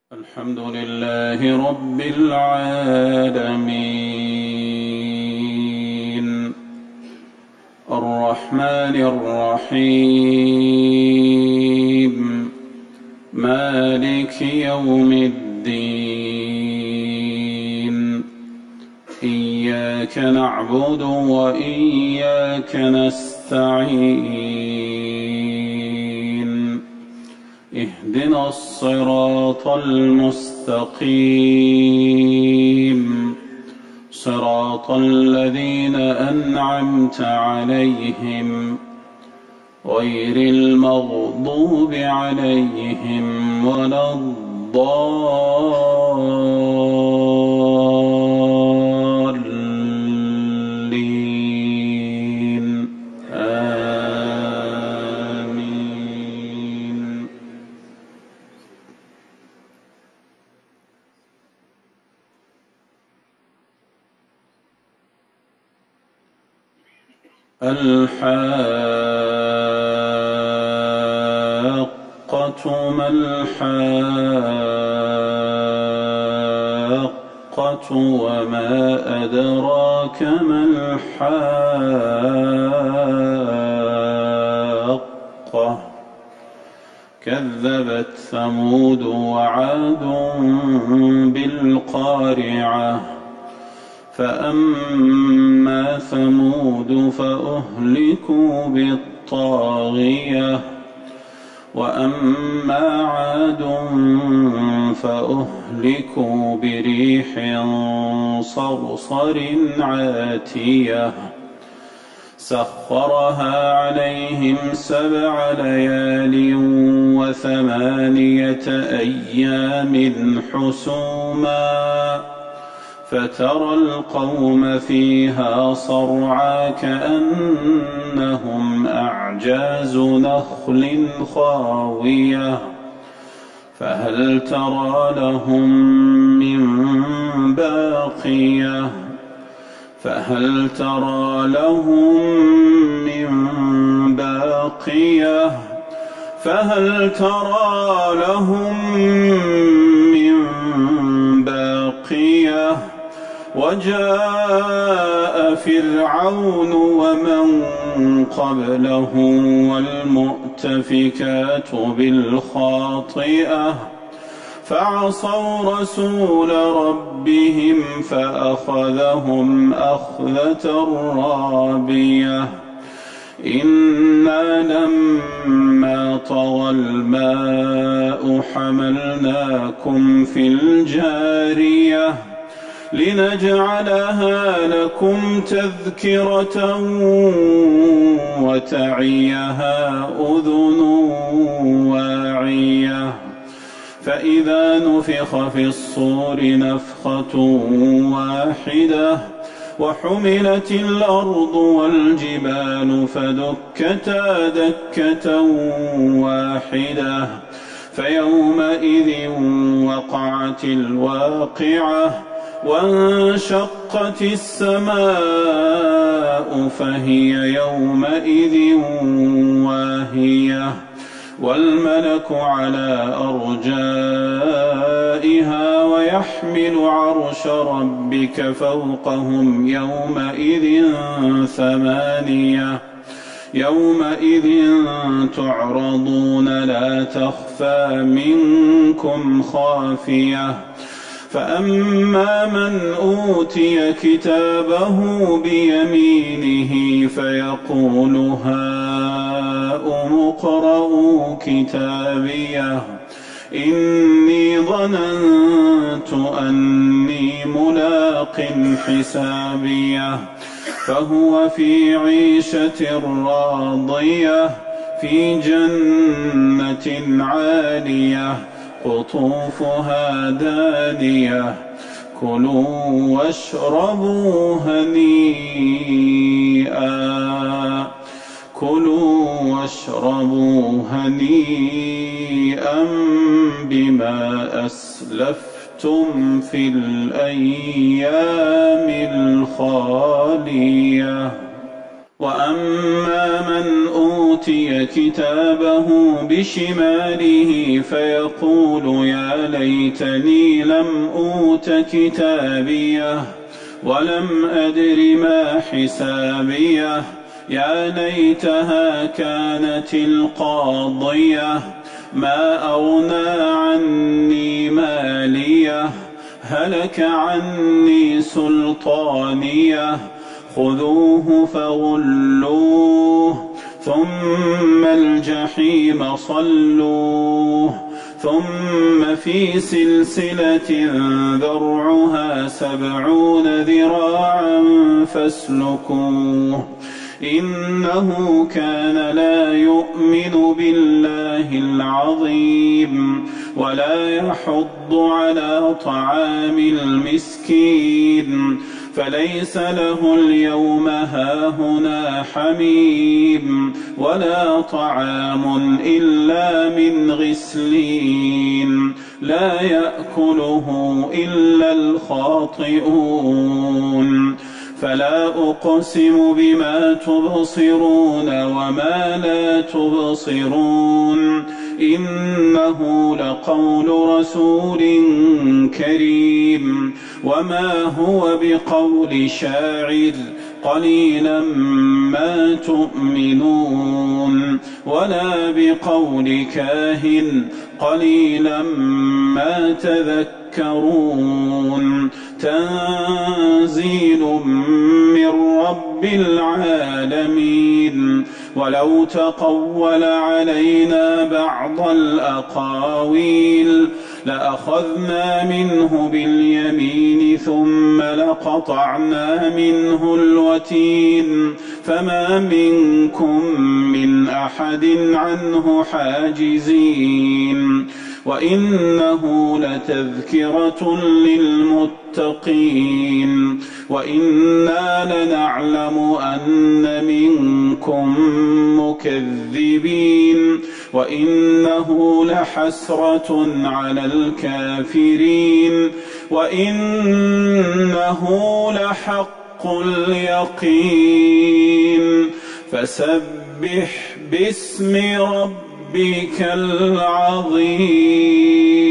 الحمد لله رب العالمين الرحمن الرحيم مالك يوم الدين إياك نعبد وإياك نستعين اهدنا الصراط المستقيم صراط الذين أنعمت عليهم غير المغضوب عليهم ولا الضالين آمين. الحاقة ما الحاقة وما أدراك ما الحاقة كذبت ثمود وعاد بالقارعة فأما ثمود فأهلكوا بالطاغية وأما عاد فأهلكوا بريح صرصر عاتية سخرها عليهم 7 ليال و8 أيام حسوما فترى القوم فيها صرعى كأنهم أعجاز نخل خاوية فهل ترى لهم من باقية فهل ترى لهم من باقية فهل ترى لهم من باقية وجاء فرعون ومن قبله والمؤتفكات بالخاطئة فعصوا رسول ربهم فأخذهم أخذة رابية إنا لما طغى الماء حملناكم في الجارية لنجعلها لكم تذكرة وتعيها أذن واعية فإذا نفخ في الصور نفخة واحدة وحملت الأرض والجبال فدكتا دكة واحدة فيومئذ وقعت الواقعة وانشقت السماء فهي يومئذ واهية والملك على أرجائها ويحمل عرش ربك فوقهم يومئذ 8 يومئذ تعرضون لا تخفى منكم خافية فأما من أوتي كتابه بيمينه فيقول هاؤم اقرءوا كتابيه إني ظننت أني ملاق حسابيه فهو في عيشة راضية في جنة عالية قطوفها دانية كلوا واشربوا هنيئا بما أسلفتم في الأيام الخالية. وأما من أوتي كتابه بشماله فيقول يا ليتني لم أوت كتابيه ولم أدر ما حسابيه يا ليتها كانت القاضية ما أغنى عني ماليه هلك عني سلطانيه خذوه فغلوه ثم الجحيم صلوه ثم في سلسلة ذرعها 70 ذراعا فاسلكوه إنه كان لا يؤمن بالله العظيم ولا يحض على طعام المسكين فليس له اليوم هاهنا حميم ولا طعام إلا من غسلين لا يأكله إلا الخاطئون فلا أقسم بما تبصرون وما لا تبصرون إنه لقول رسول كريم وما هو بقول شاعر قليلا ما تؤمنون ولا بقول كاهن قليلا ما تذكرون تنزيل من رب العالمين ولو تقول علينا بعض الأقاويل لأخذنا منه باليمين ثم لقطعنا منه الوتين فما منكم من أحد عنه حاجزين وإنه لتذكرة للمتقين وإنا لنعلم أن منكم مكذبين وإنه لحسرة على الكافرين وإنه لحق اليقين فسبح باسم ربك العظيم.